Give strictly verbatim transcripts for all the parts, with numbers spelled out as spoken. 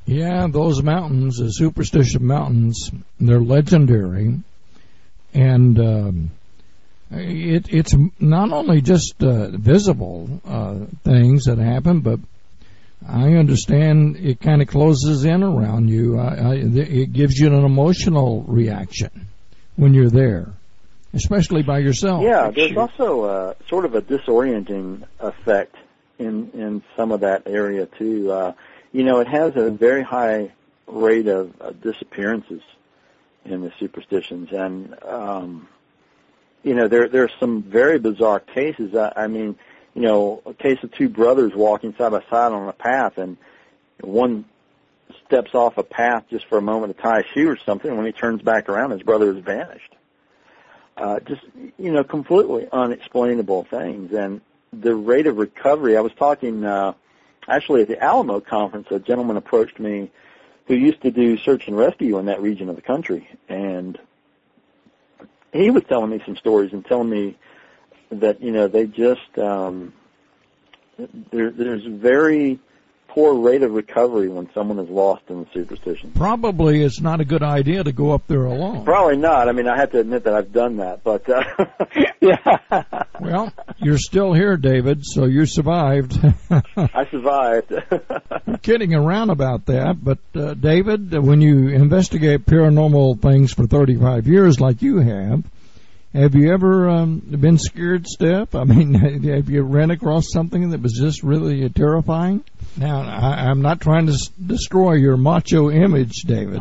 Yeah, those mountains, the Superstition Mountains, they're legendary. And um, it, it's not only just uh, visible uh, things that happen, but I understand it kind of closes in around you. I, I, it gives you an emotional reaction when you're there, especially by yourself. Yeah, there's also uh, sort of a disorienting effect in in some of that area too. Uh, you know, it has a very high rate of uh, disappearances in the Superstitions, and um, you know, there there are some very bizarre cases. I, I mean, you know, a case of two brothers walking side by side on a path, and one steps off a path just for a moment to tie a shoe or something, and when he turns back around, his brother has vanished. Uh, just, you know, completely unexplainable things. And the rate of recovery, I was talking, uh, actually at the Alamo conference, a gentleman approached me who used to do search and rescue in that region of the country. And he was telling me some stories and telling me that, you know, they just, um, there, there's very poor rate of recovery when someone is lost in the Superstition. Probably it's not a good idea to go up there alone. Probably not. I mean, I have to admit that I've done that, but uh, yeah. Well, you're still here, David, so you survived. I survived. You're kidding around about that, but uh, David, when you investigate paranormal things for thirty-five years like you have, have you ever um, been scared stiff? I mean, have you ran across something that was just really terrifying? Now, I, I'm not trying to s- destroy your macho image, David.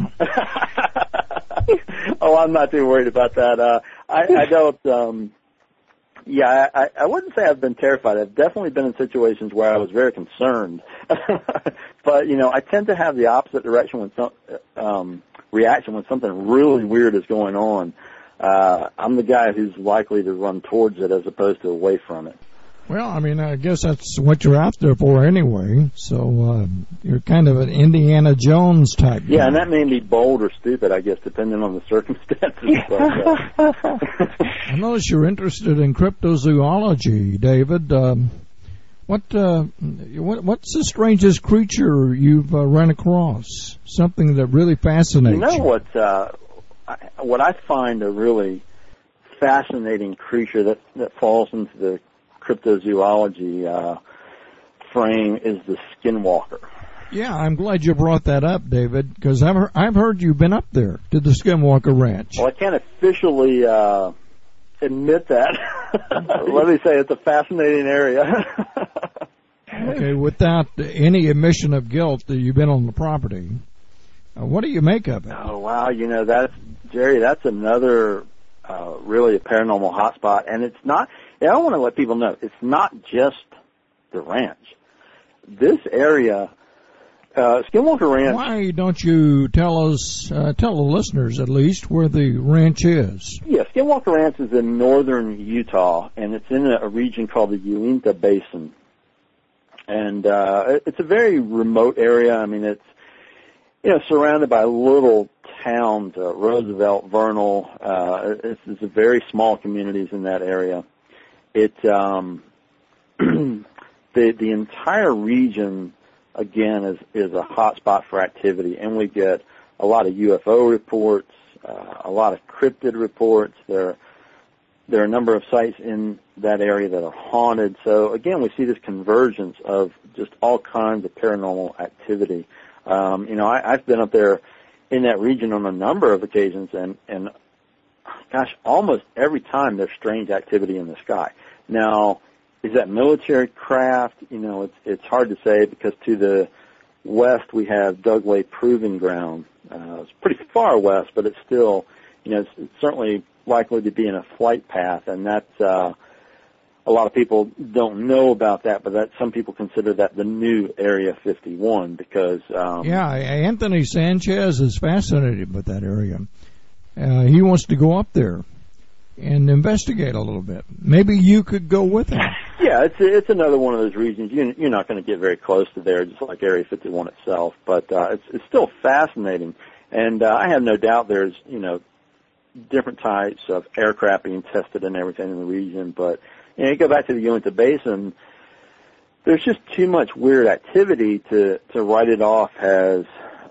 Oh, I'm not too worried about that. Uh, I, I don't, um, yeah, I, I wouldn't say I've been terrified. I've definitely been in situations where I was very concerned. But, you know, I tend to have the opposite direction when some, um, reaction when something really weird is going on. Uh, I'm the guy who's likely to run towards it as opposed to away from it. Well, I mean, I guess that's what you're out there for anyway. So uh, you're kind of an Indiana Jones type. Yeah, guy. And that may be bold or stupid, I guess, depending on the circumstances. But, uh, I notice you're interested in cryptozoology, David. Um, what, uh, what what's the strangest creature you've uh, run across? Something that really fascinates you. You know what? Uh, I, what I find a really fascinating creature that that falls into the cryptozoology uh, frame is the skinwalker. Yeah, I'm glad you brought that up, David, because I've, he- I've heard you've been up there to the Skinwalker Ranch. Well, I can't officially uh, admit that. Let me say it's a fascinating area. Okay, without any admission of guilt that you've been on the property, uh, what do you make of it? Oh, wow, you know, that's, Jerry, that's another uh, really a paranormal hotspot, and it's not, I don't want to let people know, it's not just the ranch. This area, uh, Skinwalker Ranch. Why don't you tell us, uh, tell the listeners at least, where the ranch is? Yeah, Skinwalker Ranch is in northern Utah, and it's in a, a region called the Uinta Basin. And uh, it's a very remote area. I mean, it's, you know, surrounded by little towns, uh, Roosevelt, Vernal. Uh, it's, it's a very small communities in that area. It, um, the the entire region, again, is is a hot spot for activity, and we get a lot of U F O reports, uh, a lot of cryptid reports. There, there are a number of sites in that area that are haunted. So again, we see this convergence of just all kinds of paranormal activity. Um, you know, I, I've been up there in that region on a number of occasions, and and gosh, almost every time there's strange activity in the sky. Now, is that military craft? You know, it's it's hard to say, because to the west we have Dugway Proving Ground. Uh, it's pretty far west, but it's still, you know, it's, it's certainly likely to be in a flight path, and that's uh, a lot of people don't know about that, but that some people consider that the new Area fifty-one because um, yeah, Anthony Sanchez is fascinated with that area. Uh, he wants to go up there and investigate a little bit. Maybe you could go with him. Yeah, it's it's another one of those regions. You, you're not going to get very close to there, just like Area fifty-one itself. But uh, it's it's still fascinating, and uh, I have no doubt there's you know different types of aircraft being tested and everything in the region. But you know, you go back to the Uinta Basin, there's just too much weird activity to to write it off as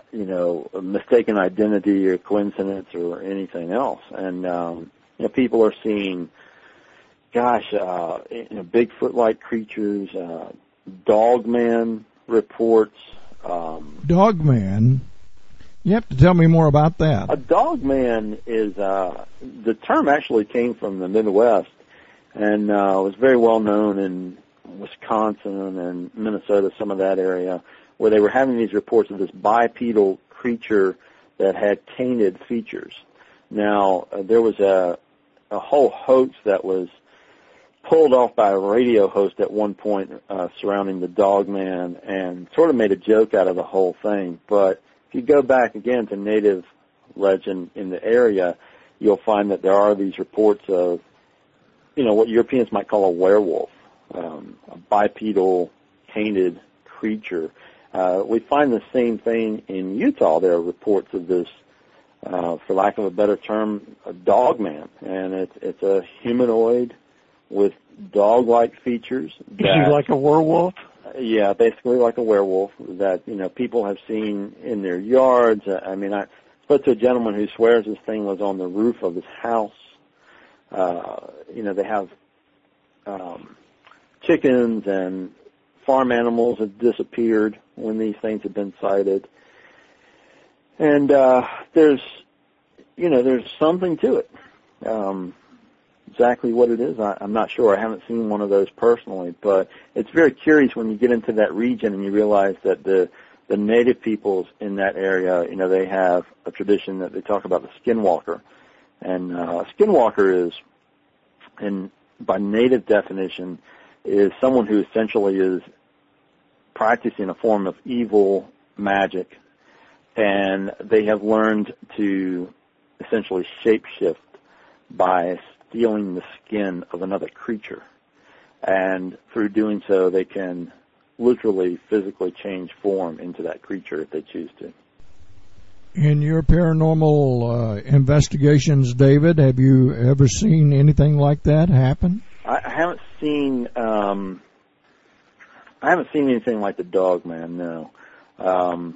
you know, a mistaken identity or coincidence or anything else. And, um, you know, people are seeing, gosh, uh, you know, Bigfoot-like creatures, uh, Dogman reports. Um, Dogman? You have to tell me more about that. A Dogman is, uh, the term actually came from the Midwest and uh, was very well known in Wisconsin and Minnesota, some of that area, where they were having these reports of this bipedal creature that had tainted features. Now, uh, there was a, a whole hoax that was pulled off by a radio host at one point uh, surrounding the Dogman and sort of made a joke out of the whole thing. But if you go back again to native legend in the area, you'll find that there are these reports of, you know, what Europeans might call a werewolf, um, a bipedal tainted creature. Uh, we find the same thing in Utah. There are reports of this, uh, for lack of a better term, a Dogman, and it's it's a humanoid with dog-like features. Is he like a werewolf? Yeah, basically like a werewolf that, you know, people have seen in their yards. I mean, I spoke to a gentleman who swears this thing was on the roof of his house. Uh, you know, they have um, chickens and farm animals have disappeared when these things have been sighted. And uh, there's, you know, there's something to it. Um, exactly what it is, I, I'm not sure. I haven't seen one of those personally, but it's very curious when you get into that region and you realize that the the native peoples in that area, you know, they have a tradition that they talk about the skinwalker. And uh, skinwalker is, in by native definition, is someone who essentially is practicing a form of evil magic, and they have learned to essentially shapeshift by stealing the skin of another creature. And through doing so, they can literally, physically change form into that creature if they choose to. In your paranormal uh, investigations, David, have you ever seen anything like that happen? I, I haven't seen um, I haven't seen anything like the Dogman. No. Um,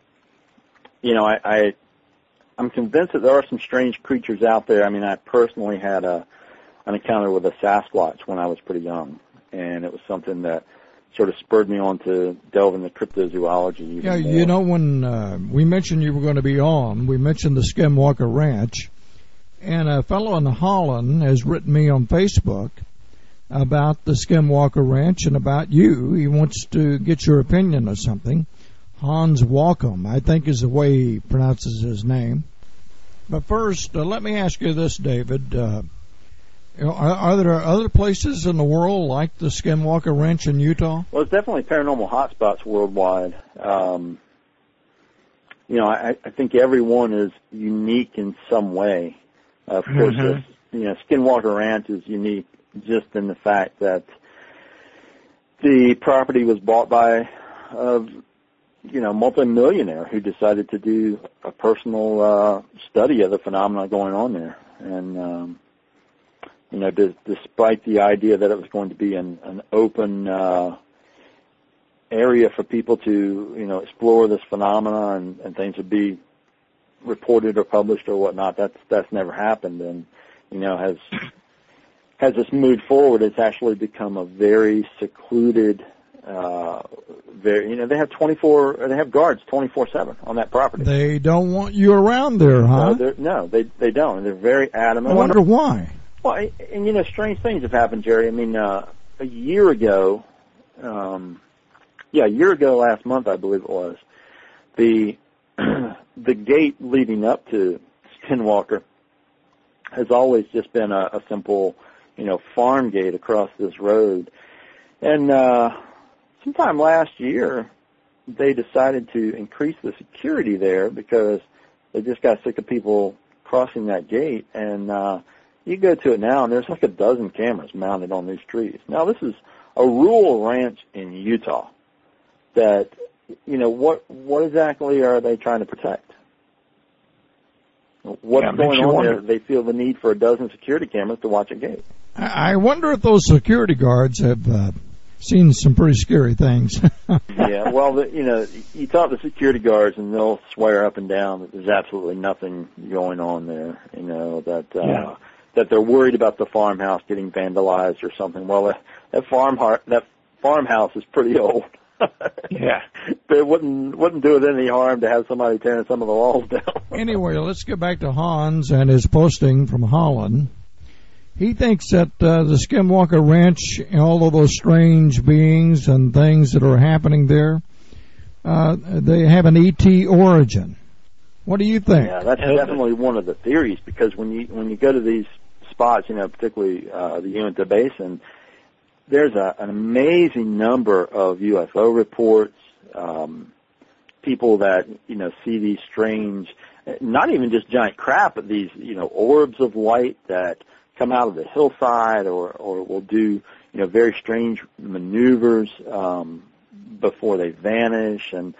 you know, I, I I'm convinced that there are some strange creatures out there. I mean, I personally had a an encounter with a Sasquatch when I was pretty young, and it was something that sort of spurred me on to delve into cryptozoology even Yeah, more. you know, when uh, we mentioned you were going to be on, we mentioned the Skinwalker Ranch, and a fellow in Holland has written me on Facebook about the Skinwalker Ranch and about you. He wants to get your opinion of something. Hans Walkum, I think is the way he pronounces his name. But first, uh, let me ask you this, David. Uh, You know, are, are there other places in the world like the Skinwalker Ranch in Utah? Well, it's definitely paranormal hotspots worldwide. Um, you know, I, I think everyone is unique in some way. Uh, of course, Mm-hmm. this, you know, Skinwalker Ranch is unique just in the fact that the property was bought by a, you know, multimillionaire who decided to do a personal uh, study of the phenomena going on there. And, um, you know, d- despite the idea that it was going to be an, an open uh, area for people to, you know, explore this phenomena and, and things would be reported or published or whatnot, that's that's never happened. And, you know, has as it's moved forward, it's actually become a very secluded, uh, very, you know, they have twenty-four, they have guards twenty-four seven on that property. They don't want you around there, huh? No, no they they don't. And they're very adamant. I wonder why. Well, and, you know, strange things have happened, Jerry. I mean, uh, a year ago, um, yeah, a year ago last month, I believe it was, the the gate leading up to Skinwalker has always just been a, a simple, you know, farm gate across this road. And uh, sometime last year, they decided to increase the security there because they just got sick of people crossing that gate. And uh, you go to it now, and there's like a dozen cameras mounted on these trees. Now, this is a rural ranch in Utah that, you know, what what exactly are they trying to protect? What's yeah, going on wonder. there? They feel the need for a dozen security cameras to watch a gate. I wonder if those security guards have uh, seen some pretty scary things. Yeah, well, the, you know, you talk to security guards and they'll swear up and down that there's absolutely nothing going on there. You know that uh, yeah. that they're worried about the farmhouse getting vandalized or something. Well, that, that farm that farmhouse is pretty old. Yeah, but it wouldn't wouldn't do it any harm to have somebody tearing some of the walls down. Anyway, let's get back to Hans and his posting from Holland. He thinks that uh, the Skinwalker Ranch, all of those strange beings and things that are happening there, uh, they have an E T origin. What do you think? Yeah, that's definitely one of the theories, because when you when you go to these spots, you know, particularly uh, the Uinta Basin, there's a, an amazing number of U F O reports, um, people that, you know, see these strange, not even just giant crap, but these, you know, orbs of light that come out of the hillside, or, or will do, you know, very strange maneuvers um, before they vanish. And,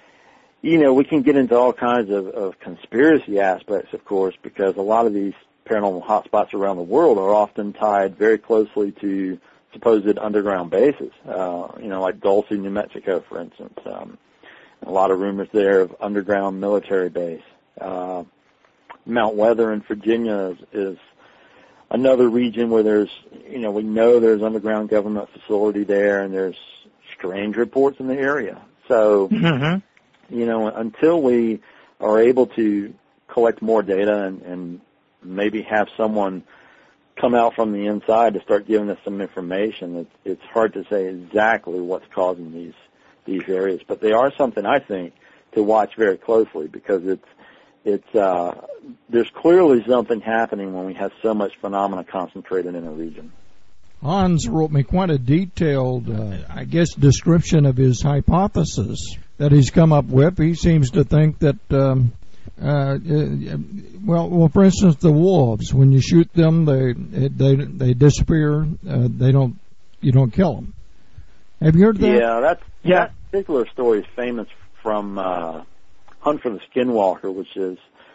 you know, we can get into all kinds of, of conspiracy aspects, of course, because a lot of these paranormal hotspots around the world are often tied very closely to supposed underground bases, uh, you know, like Dulce, New Mexico, for instance. Um, a lot of rumors there of underground military base. Uh, Mount Weather in Virginia is, is another region where there's, you know, we know there's underground government facility there, and there's strange reports in the area. So, mm-hmm. you know, until we are able to collect more data and, and maybe have someone come out from the inside to start giving us some information, it's, it's hard to say exactly what's causing these these areas. But they are something, I think, to watch very closely, because it's it's uh, there's clearly something happening when we have so much phenomena concentrated in a region. Hans wrote me quite a detailed, uh, I guess, description of his hypothesis that he's come up with. He seems to think that, um, uh, well, well, for instance, the wolves, when you shoot them, they they they disappear. Uh, they don't, you don't kill them. Have you heard of that? Yeah, that's, yeah. that particular story is famous from uh, Hunt for the Skinwalker, which is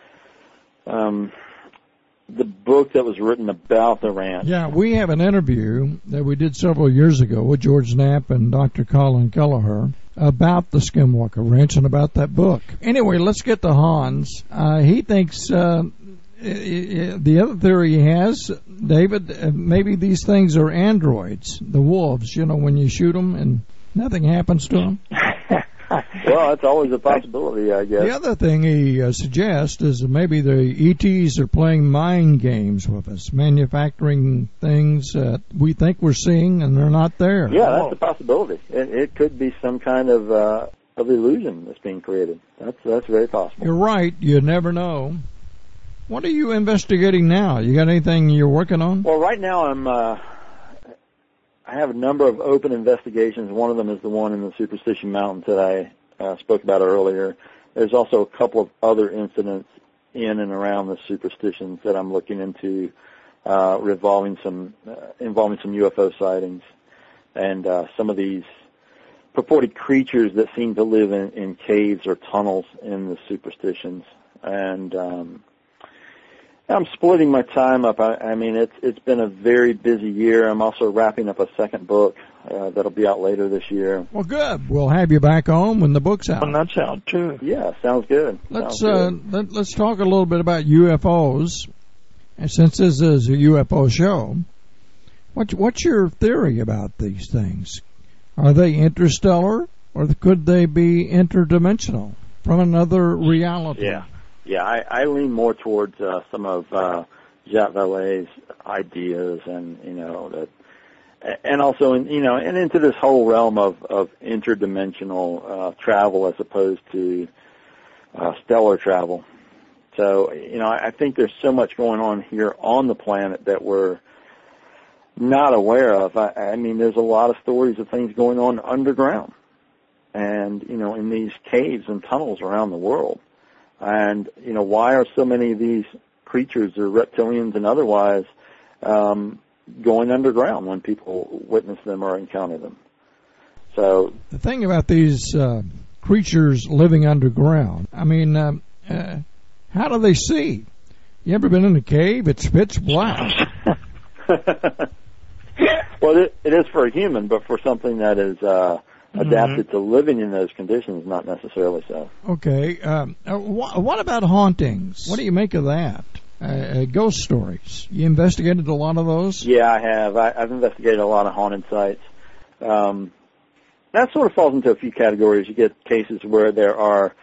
um, the book that was written about the ranch. Yeah, we have an interview that we did several years ago with George Knapp and Doctor Colin Kelleher about the Skinwalker Ranch and about that book. Anyway, let's get to Hans. Uh, he thinks uh, the other theory he has, David, uh, maybe these things are androids, the wolves, you know, when you shoot them and nothing happens to them. Well, that's always a possibility, I guess. The other thing he uh, suggests is that maybe the E Ts are playing mind games with us, manufacturing things that we think we're seeing and they're not there. Yeah, that's a possibility. It, it could be some kind of uh, of illusion that's being created. That's that's very possible. You're right. You never know. What are you investigating now? You got anything you're working on? Well, right now I'm. Uh, I have a number of open investigations. One of them is the one in the Superstition Mountains that I uh, spoke about earlier. There's also a couple of other incidents in and around the superstitions that I'm looking into, uh, revolving some, uh, involving some U F O sightings, and uh, some of these purported creatures that seem to live in, in caves or tunnels in the superstitions. And um, I'm splitting my time up. I, I mean, it's it's been a very busy year. I'm also wrapping up a second book uh, that'll be out later this year. Well, good. We'll have you back on when the book's out. And that's out too. Yeah, sounds good. Let's sounds uh, let, let's talk a little bit about U F Os. And since this is a U F O show, what's what's your theory about these things? Are they interstellar, or could they be interdimensional from another reality? Yeah. Yeah, I, I lean more towards uh, some of uh, Jacques Vallée's ideas, and you know that, and also in, you know, and into this whole realm of of interdimensional uh, travel as opposed to uh, stellar travel. So you know, I, I think there's so much going on here on the planet that we're not aware of. I, I mean, there's a lot of stories of things going on underground, and you know, in these caves and tunnels around the world. And, you know, why are so many of these creatures, or reptilians and otherwise, um, going underground when people witness them or encounter them? So the thing about these uh, creatures living underground, I mean, uh, uh, how do they see? You ever been in a cave? It's pitch black. Well, it, it is for a human, but for something that is uh, adapted mm-hmm. to living in those conditions, not necessarily so. Okay. Um, uh, wh- what about hauntings? What do you make of that? Uh, uh, ghost stories. You investigated a lot of those? Yeah, I have. I, I've investigated a lot of haunted sites. Um, that sort of falls into a few categories. You get cases where there are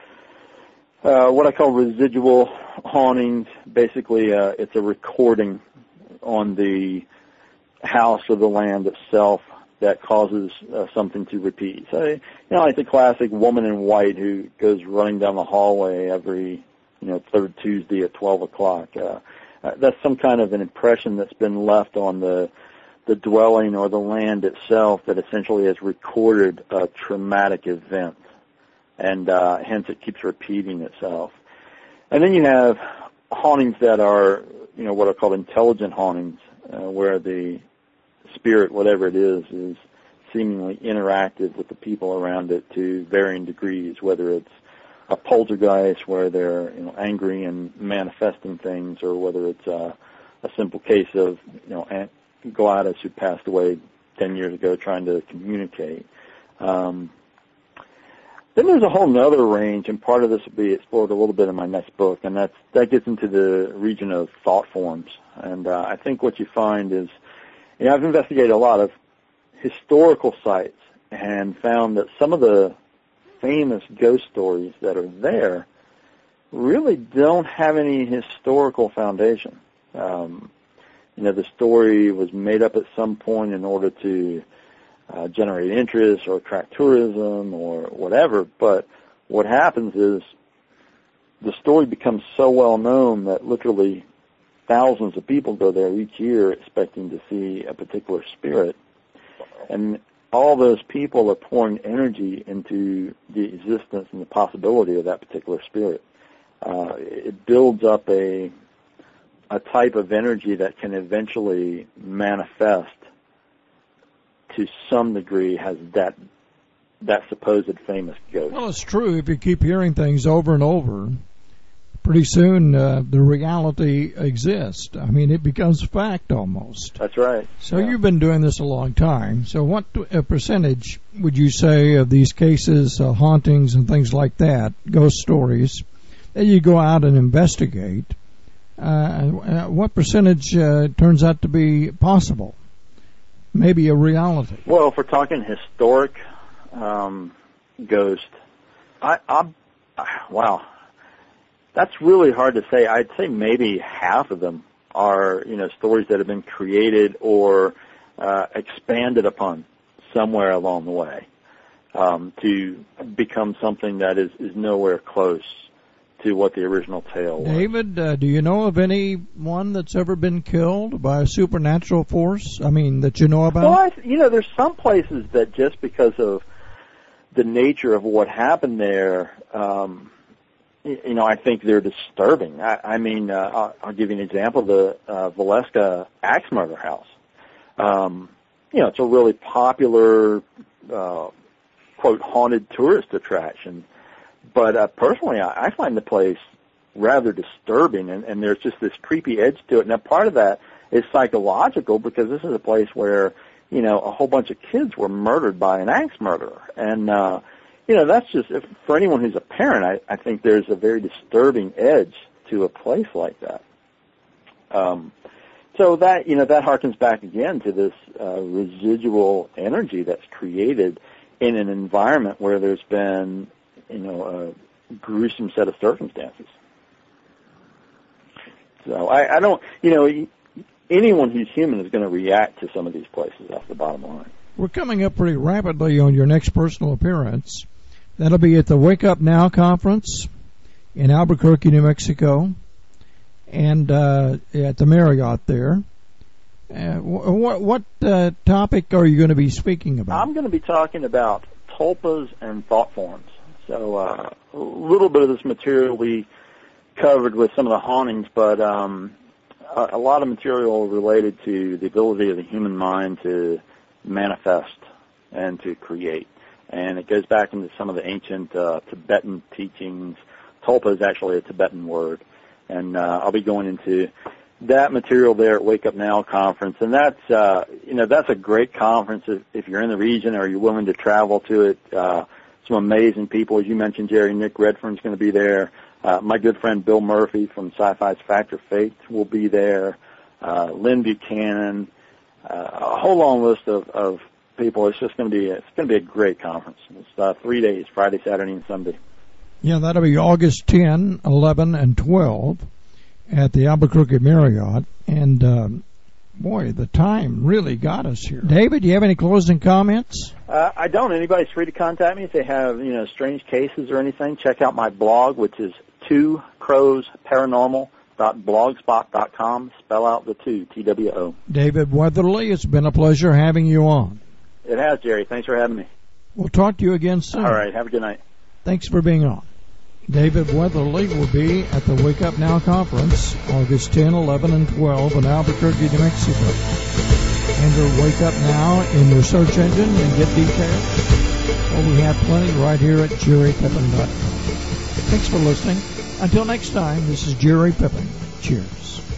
uh, what I call residual hauntings. Basically, uh, it's a recording on the house or the land itself that causes uh, something to repeat. So, you know, like the classic woman in white who goes running down the hallway every, you know, third Tuesday at twelve o'clock. Uh, uh, that's some kind of an impression that's been left on the the dwelling or the land itself that essentially has recorded a traumatic event, and uh, hence it keeps repeating itself. And then you have hauntings that are, you know, what are called intelligent hauntings, uh, where the spirit, whatever it is, is seemingly interactive with the people around it to varying degrees, whether it's a poltergeist where they're, you know, angry and manifesting things, or whether it's a, a simple case of, you know, Aunt Gladys who passed away ten years ago trying to communicate. Um, then there's a whole other range, and part of this will be explored a little bit in my next book, and that's, that gets into the region of thought forms. And uh, I think what you find is, you know, I've investigated a lot of historical sites and found that some of the famous ghost stories that are there really don't have any historical foundation. Um, you know, the story was made up at some point in order to uh, generate interest or attract tourism or whatever, but what happens is the story becomes so well known that literally thousands of people go there each year expecting to see a particular spirit, and all those people are pouring energy into the existence and the possibility of that particular spirit. Uh, it builds up a a type of energy that can eventually manifest to some degree as that that supposed famous ghost. Well, it's true. If you keep hearing things over and over, pretty soon uh, the reality exists. I mean, it becomes fact almost. That's right. So yeah. You've been doing this a long time. So what a percentage would you say of these cases, uh, hauntings and things like that, ghost stories, that you go out and investigate, uh, what percentage uh, turns out to be possible? Maybe a reality? Well, if we're talking historic um, ghost, I, I'm, wow. That's really hard to say. I'd say maybe half of them are, you know, stories that have been created or uh, expanded upon somewhere along the way um, to become something that is, is nowhere close to what the original tale was. David, uh, do you know of anyone that's ever been killed by a supernatural force? I mean, that you know about? Well, I, you know, there's some places that just because of the nature of what happened there, um, you know, I think they're disturbing. I, I mean, uh, I'll, I'll give you an example. The uh, Valeska Axe Murder House. Um, you know, it's a really popular, uh, quote, haunted tourist attraction. But uh, personally, I, I find the place rather disturbing, and, and there's just this creepy edge to it. Now, part of that is psychological because this is a place where, you know, a whole bunch of kids were murdered by an axe murderer. And, uh, you know, that's just, if, for anyone who's a parent, I, I think there's a very disturbing edge to a place like that. Um, so that, you know, that harkens back again to this uh, residual energy that's created in an environment where there's been, you know, a gruesome set of circumstances. So I, I don't, you know, anyone who's human is going to react to some of these places. That's the bottom line. We're coming up pretty rapidly on your next personal appearance. That'll be at the Wake Up Now conference in Albuquerque, New Mexico, and uh, at the Marriott there. Uh, what what uh, topic are you going to be speaking about? I'm going to be talking about tulpas and thought forms. So uh, a little bit of this material we covered with some of the hauntings, but um, a, a lot of material related to the ability of the human mind to manifest and to create. And it goes back into some of the ancient uh, Tibetan teachings. Tulpa is actually a Tibetan word. And uh, I'll be going into that material there at Wake Up Now conference, and that's uh, you know that's a great conference if, if you're in the region or you're willing to travel to it. Uh, some amazing people, as you mentioned, Jerry. Nick Redfern's going to be there. Uh, my good friend Bill Murphy from Sci-Fi's Factor Faith will be there. Uh, Lynn Buchanan, uh, a whole long list of, of people. It's just going to be it's going to be a great conference. It's uh, three days: Friday, Saturday, and Sunday. Yeah, that'll be August tenth, eleven, and twelve at the Albuquerque Marriott. And, um, boy, the time really got us here. David, do you have any closing comments? Uh, I don't. Anybody's free to contact me if they have, you know, strange cases or anything. Check out my blog, which is two crows paranormal dot blogspot dot com. Spell out the two, T W O. David Weatherly, it's been a pleasure having you on. It has, Jerry. Thanks for having me. We'll talk to you again soon. All right. Have a good night. Thanks for being on. David Weatherly will be at the Wake Up Now conference August tenth, eleven, and twelve in Albuquerque, New Mexico. Enter Wake Up Now in your search engine and get details. Well, we have plenty right here at jerry pippin dot com. Thanks for listening. Until next time, this is Jerry Pippin. Cheers.